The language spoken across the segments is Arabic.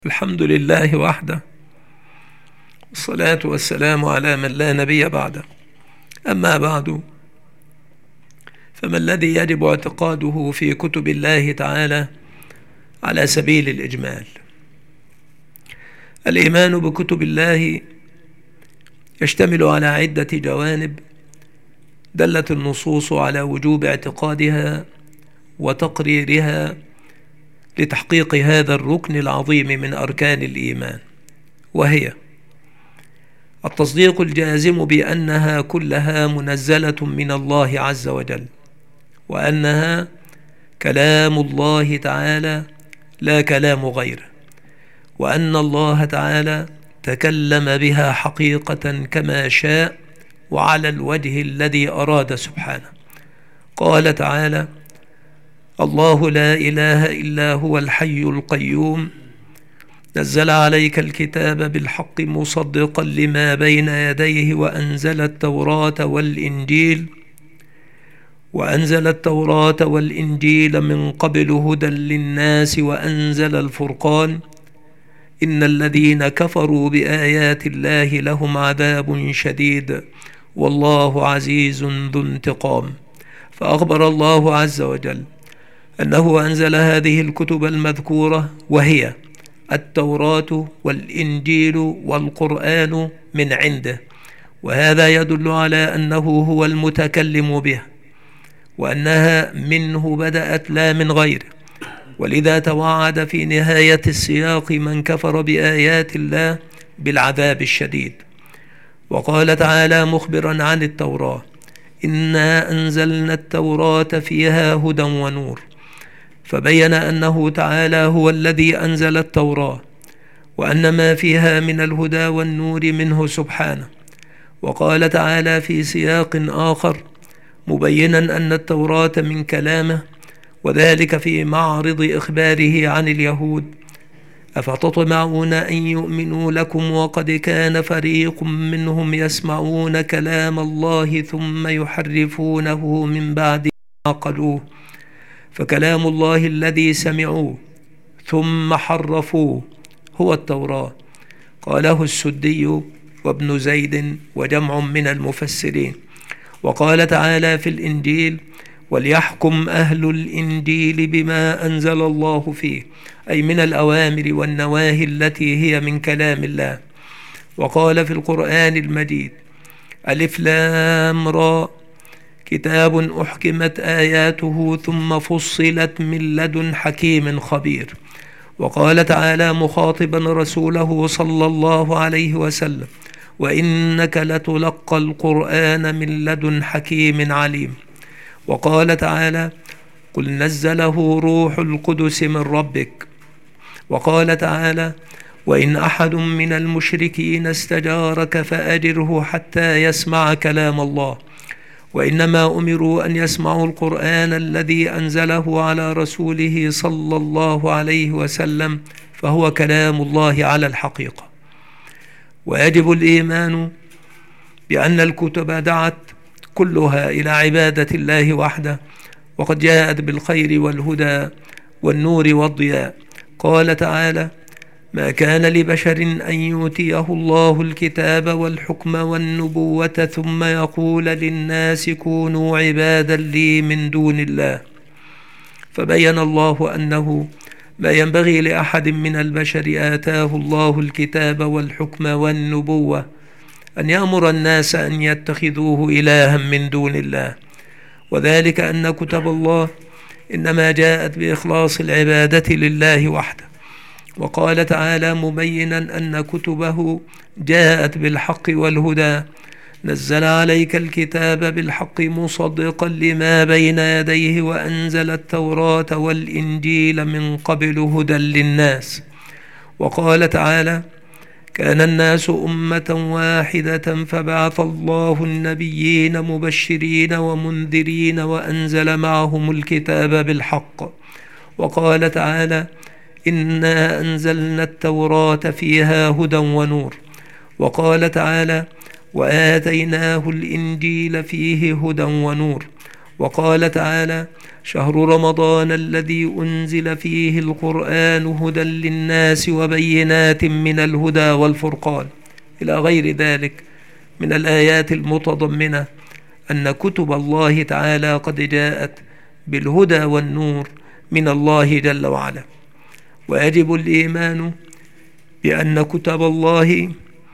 الحمد لله وحده، والصلاة والسلام على من لا نبي بعده. أما بعد، فما الذي يجب اعتقاده في كتب الله تعالى على سبيل الإجمال؟ الإيمان بكتب الله يشتمل على عدة جوانب دلت النصوص على وجوب اعتقادها وتقريرها لتحقيق هذا الركن العظيم من أركان الإيمان، وهي التصديق الجازم بأنها كلها منزلة من الله عز وجل، وأنها كلام الله تعالى لا كلام غيره، وأن الله تعالى تكلم بها حقيقة كما شاء وعلى الوجه الذي أراد سبحانه. قال تعالى: الله لا إله إلا هو الحي القيوم نزل عليك الكتاب بالحق مصدقا لما بين يديه وأنزل التوراة والإنجيل من قبل هدى للناس وأنزل الفرقان إن الذين كفروا بآيات الله لهم عذاب شديد والله عزيز ذو انتقام. فأخبر الله عز وجل أنه أنزل هذه الكتب المذكورة، وهي التوراة والإنجيل والقرآن، من عنده، وهذا يدل على أنه هو المتكلم بها، وأنها منه بدأت لا من غيره. ولذا توعد في نهاية السياق من كفر بآيات الله بالعذاب الشديد. وقال تعالى مخبرا عن التوراة: إنا أنزلنا التوراة فيها هدى ونور، فبين أنه تعالى هو الذي أنزل التوراة، وأن ما فيها من الهدى والنور منه سبحانه. وقال تعالى في سياق آخر مبينا أن التوراة من كلامه، وذلك في معرض إخباره عن اليهود: أفتطمعون أن يؤمنوا لكم وقد كان فريق منهم يسمعون كلام الله ثم يحرفونه من بعد ما عقلوه، فكلام الله الذي سمعوه ثم حرفوه هو التوراة. قاله السدي وابن زيد وجمع من المفسرين. وقال تعالى في الإنجيل: وليحكم أهل الإنجيل بما أنزل الله فيه، أي من الأوامر والنواهي التي هي من كلام الله. وقال في القرآن المجيد: ألف لام را، كتاب أحكمت آياته ثم فصلت من لدن حكيم خبير. وقال تعالى مخاطبا رسوله صلى الله عليه وسلم: وإنك لتلقى القرآن من لدن حكيم عليم. وقال تعالى: قل نزله روح القدس من ربك. وقال تعالى: وإن أحد من المشركين استجارك فأجره حتى يسمع كلام الله. وإنما أمروا أن يسمعوا القرآن الذي أنزله على رسوله صلى الله عليه وسلم، فهو كلام الله على الحقيقة. ويجب الإيمان بأن الكتب دعت كلها إلى عبادة الله وحده، وقد جاءت بالخير والهدى والنور والضياء. قال تعالى: ما كان لبشر أن يؤتيه الله الكتاب والحكم والنبوة ثم يقول للناس كونوا عبادا لي من دون الله. فبين الله أنه ما ينبغي لأحد من البشر آتاه الله الكتاب والحكم والنبوة أن يأمر الناس أن يتخذوه إلها من دون الله، وذلك أن كتب الله إنما جاءت بإخلاص العبادة لله وحده. وقال تعالى مبينا أن كتبه جاءت بالحق والهدى: نزل عليك الكتاب بالحق مصدقا لما بين يديه وأنزل التوراة والإنجيل من قبل هدى للناس. وقال تعالى: كان الناس أمة واحدة فبعث الله النبيين مبشرين ومنذرين وأنزل معهم الكتاب بالحق. وقال تعالى: إنا أنزلنا التوراة فيها هدى ونور. وقال تعالى: وآتيناه الإنجيل فيه هدى ونور. وقال تعالى: شهر رمضان الذي أنزل فيه القرآن هدى للناس وبينات من الهدى والفرقان، إلى غير ذلك من الآيات المتضمنة أن كتب الله تعالى قد جاءت بالهدى والنور من الله جل وعلا. ويجب الإيمان بأن كتب الله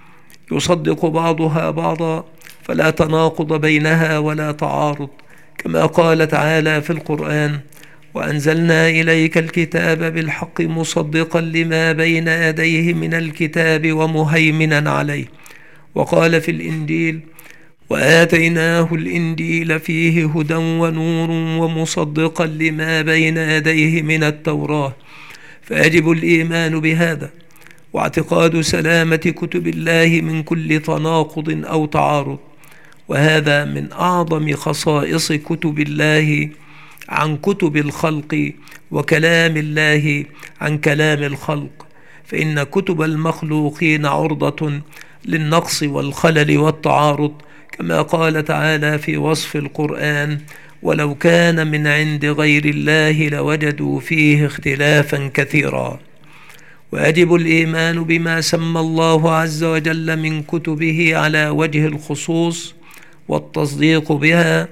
يصدق بعضها بعضا، فلا تناقض بينها ولا تعارض، كما قال تعالى في القرآن: وأنزلنا إليك الكتاب بالحق مصدقا لما بين يديه من الكتاب ومهيمنا عليه. وقال في الإنجيل: وآتيناه الإنجيل فيه هدى ونور ومصدقا لما بين يديه من التوراة. فيجب الإيمان بهذا واعتقاد سلامة كتب الله من كل تناقض أو تعارض، وهذا من أعظم خصائص كتب الله عن كتب الخلق، وكلام الله عن كلام الخلق، فإن كتب المخلوقين عرضة للنقص والخلل والتعارض، كما قال تعالى في وصف القرآن: ولو كان من عند غير الله لوجدوا فيه اختلافا كثيرا. ويجب الإيمان بما سمى الله عز وجل من كتبه على وجه الخصوص والتصديق بها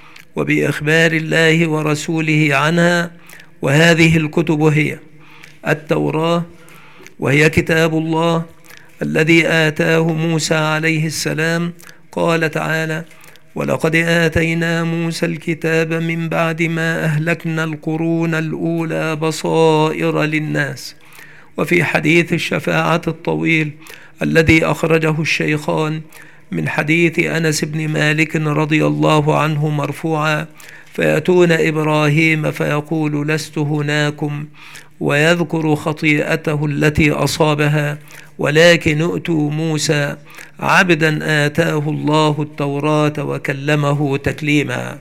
وبإخبار الله ورسوله عنها. وهذه الكتب هي التوراة، وهي كتاب الله الذي آتاه موسى عليه السلام. قال تعالى: ولقد آتينا موسى الكتاب من بعد ما أهلكنا القرون الأولى بصائر للناس. وفي حديث الشفاعة الطويل الذي أخرجه الشيخان من حديث أنس بن مالك رضي الله عنه مرفوعا: فيأتون إبراهيم فيقول: لست هناكم، ويذكر خطيئته التي أصابها، ولكن ائتوا موسى عبدا آتاه الله التوراة وكلمه تكليما.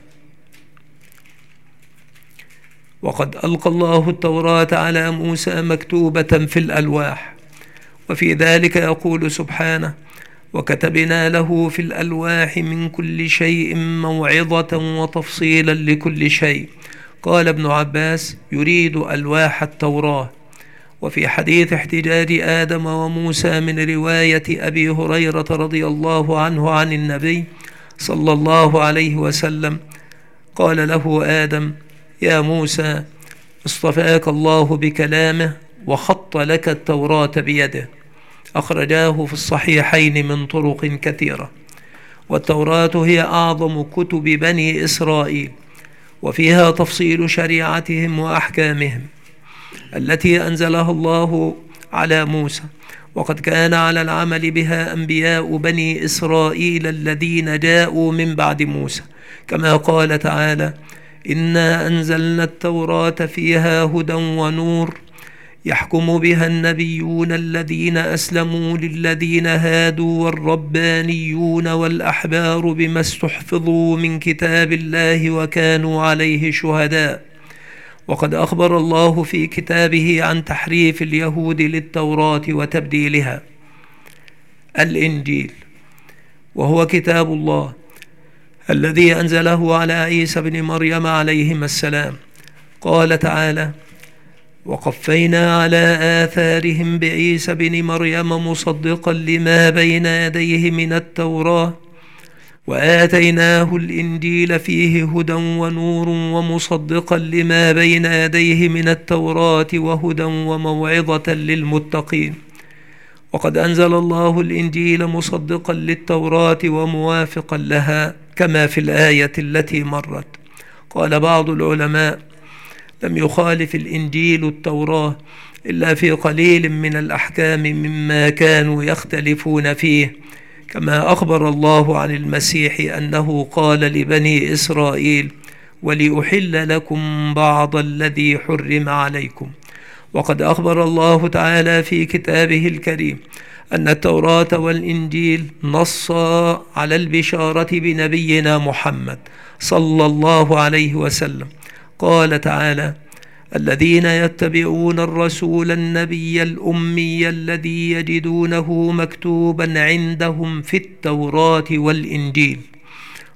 وقد ألقى الله التوراة على موسى مكتوبة في الألواح، وفي ذلك يقول سبحانه: وكتبنا له في الألواح من كل شيء موعظة وتفصيلا لكل شيء. قال ابن عباس: يريد ألواح التوراة. وفي حديث احتجاج آدم وموسى من رواية أبي هريرة رضي الله عنه عن النبي صلى الله عليه وسلم، قال له آدم: يا موسى، اصطفاك الله بكلامه وخط لك التوراة بيده. أخرجاه في الصحيحين من طرق كثيرة. والتوراة هي أعظم كتب بني إسرائيل، وفيها تفصيل شريعتهم وأحكامهم التي أنزلها الله على موسى. وقد كان على العمل بها أنبياء بني إسرائيل الذين جاءوا من بعد موسى، كما قال تعالى: إنا أنزلنا التوراة فيها هدى ونور يحكم بها النبيون الذين أسلموا للذين هادوا والربانيون والأحبار بما استحفظوا من كتاب الله وكانوا عليه شهداء. وقد أخبر الله في كتابه عن تحريف اليهود للتوراة وتبديلها. الإنجيل، وهو كتاب الله الذي أنزله على عيسى بن مريم عليهما السلام. قال تعالى: وقفينا على آثارهم بعيسى بن مريم مصدقا لما بين يديه من التوراة وآتيناه الإنجيل فيه هدى ونور ومصدقا لما بين يديه من التوراة وهدى وموعظة للمتقين. وقد أنزل الله الإنجيل مصدقا للتوراة وموافقا لها، كما في الآية التي مرت. قال بعض العلماء: لم يخالف الإنجيل التوراة إلا في قليل من الأحكام مما كانوا يختلفون فيه، كما أخبر الله عن المسيح أنه قال لبني إسرائيل: ولأحل لكم بعض الذي حرم عليكم. وقد أخبر الله تعالى في كتابه الكريم أن التوراة والإنجيل نصا على البشارة بنبينا محمد صلى الله عليه وسلم. قال تعالى: الذين يتبعون الرسول النبي الأمي الذي يجدونه مكتوبا عندهم في التوراة والإنجيل.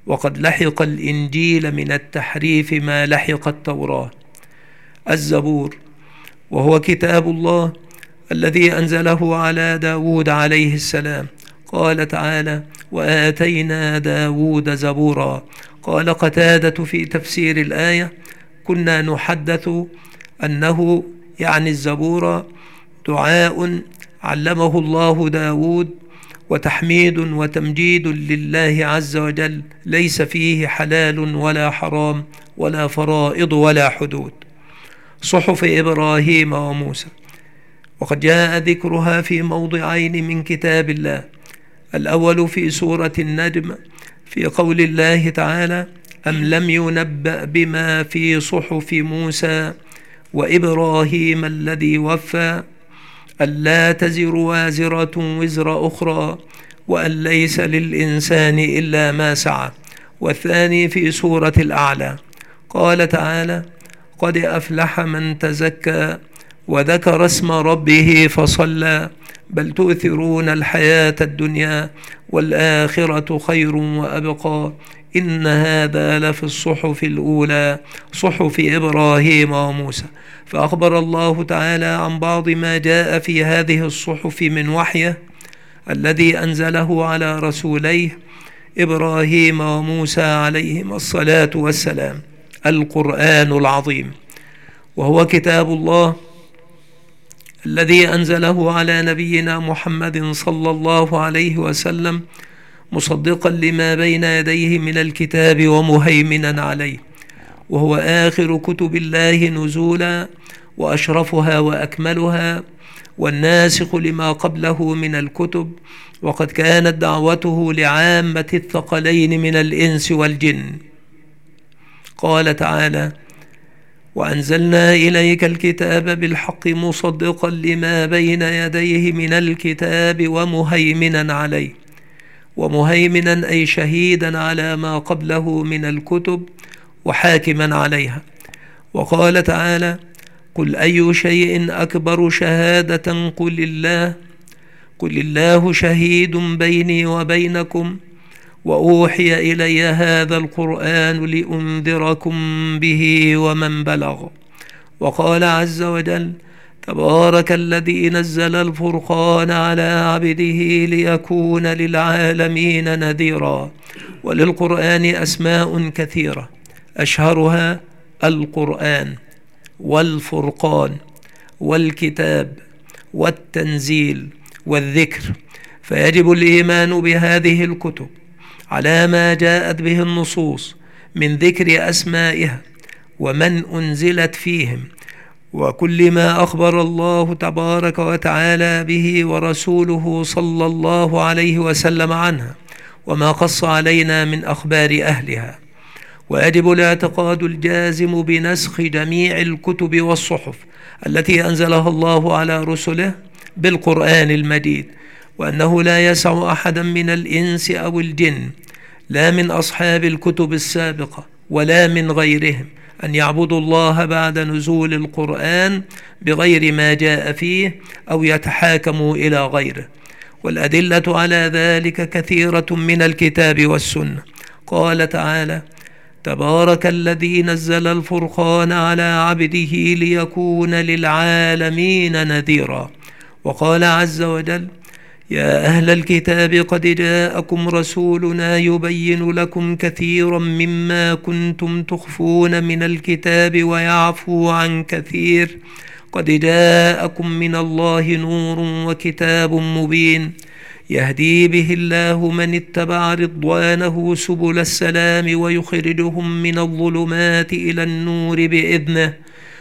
وقد لحق الإنجيل من التحريف ما لحق التوراة. الزبور، وهو كتاب الله الذي أنزله على داود عليه السلام. قال تعالى: وآتينا داود زبورا. قال قتادة في تفسير الآية: كنا نحدث أنه يعني الزبور دعاء علمه الله داود، وتحميد وتمجيد لله عز وجل، ليس فيه حلال ولا حرام ولا فرائض ولا حدود. صحف إبراهيم وموسى، وقد جاء ذكرها في موضعين من كتاب الله. الأول في سورة النجم في قول الله تعالى: أم لم ينبأ بما في صحف موسى وإبراهيم الذي وفى ألا تزر وازرة وزر أخرى وأن ليس للإنسان إلا ما سعى. والثاني في سورة الأعلى قال تعالى: قد أفلح من تزكى وذكر اسم ربه فصلى بل تؤثرون الحياة الدنيا والآخرة خير وأبقى إن هذا لفي الصحف الأولى صحف إبراهيم وموسى. فأخبر الله تعالى عن بعض ما جاء في هذه الصحف من وحيه الذي أنزله على رسوليه إبراهيم وموسى عليهما الصلاة والسلام. القرآن العظيم، وهو كتاب الله الذي أنزله على نبينا محمد صلى الله عليه وسلم، مصدقا لما بين يديه من الكتاب ومهيمنا عليه، وهو آخر كتب الله نزولا وأشرفها وأكملها، والناسخ لما قبله من الكتب. وقد كانت دعوته لعامة الثقلين من الإنس والجن. قال تعالى: وأنزلنا إليك الكتاب بالحق مصدقا لما بين يديه من الكتاب ومهيمنا عليه. ومهيمنا أي شهيدا على ما قبله من الكتب وحاكما عليها. وقال تعالى: قل أي شيء أكبر شهادة قل الله شهيد بيني وبينكم وأوحي إلي هذا القرآن لأنذركم به ومن بلغ. وقال عز وجل: تبارك الذي نزل الفرقان على عبده ليكون للعالمين نذيرا. وللقرآن أسماء كثيرة أشهرها القرآن والفرقان والكتاب والتنزيل والذكر. فيجب الإيمان بهذه الكتب على ما جاءت به النصوص من ذكر أسمائها ومن أنزلت فيهم، وكل ما أخبر الله تبارك وتعالى به ورسوله صلى الله عليه وسلم عنها، وما قص علينا من أخبار أهلها. ويجب الاعتقاد الجازم بنسخ جميع الكتب والصحف التي أنزلها الله على رسله بالقرآن المجيد، وأنه لا يسع أحدا من الإنس أو الجن، لا من أصحاب الكتب السابقة ولا من غيرهم، أن يعبدوا الله بعد نزول القرآن بغير ما جاء فيه أو يتحاكموا إلى غيره. والأدلة على ذلك كثيرة من الكتاب والسنة. قال تعالى: تبارك الذي نزل الفرقان على عبده ليكون للعالمين نذيرا. وقال عز وجل: يا أهل الكتاب قد جاءكم رسولنا يبين لكم كثيرا مما كنتم تخفون من الكتاب ويعفو عن كثير، قد جاءكم من الله نور وكتاب مبين يهدي به الله من اتبع رضوانه سبل السلام ويخرجهم من الظلمات إلى النور بإذنه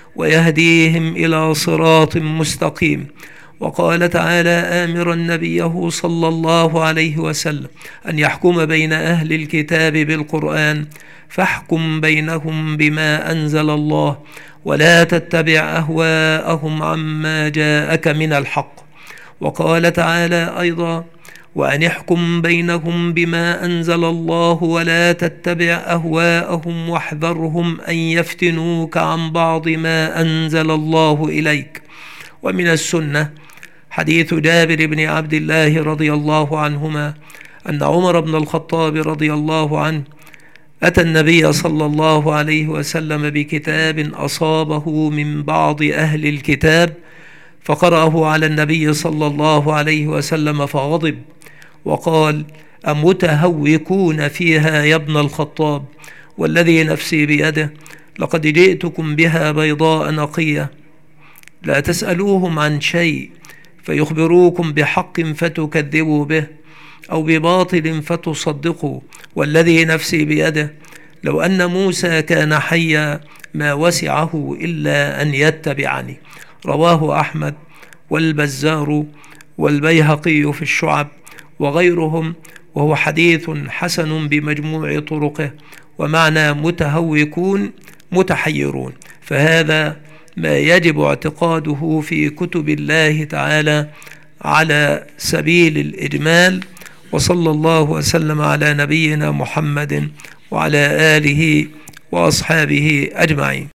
ويهديهم إلى صراط مستقيم. وقال تعالى آمرا نبيه صلى الله عليه وسلم أن يحكم بين أهل الكتاب بالقرآن: فاحكم بينهم بما أنزل الله ولا تتبع أهواءهم عما جاءك من الحق. وقال تعالى أيضا: وأن احكم بينهم بما أنزل الله ولا تتبع أهواءهم واحذرهم أن يفتنوك عن بعض ما أنزل الله إليك. ومن السنة حديث جابر بن عبد الله رضي الله عنهما أن عمر بن الخطاب رضي الله عنه أتى النبي صلى الله عليه وسلم بكتاب أصابه من بعض أهل الكتاب، فقرأه على النبي صلى الله عليه وسلم فغضب وقال: أمتهوكون فيها يا ابن الخطاب، والذي نفسي بيده لقد جئتكم بها بيضاء نقية، لا تسألوهم عن شيء فيخبروكم بحق فتكذبوا به، أو بباطل فتصدقوا، والذي نفسي بيده لو أن موسى كان حيا ما وسعه إلا أن يتبعني. رواه أحمد والبزار والبيهقي في الشعب وغيرهم، وهو حديث حسن بمجموع طرقه. ومعنى متهوكون متحيرون، فهذا ما يجب اعتقاده في كتب الله تعالى على سبيل الإجمال. وصلى الله وسلم على نبينا محمد وعلى آله وأصحابه أجمعين.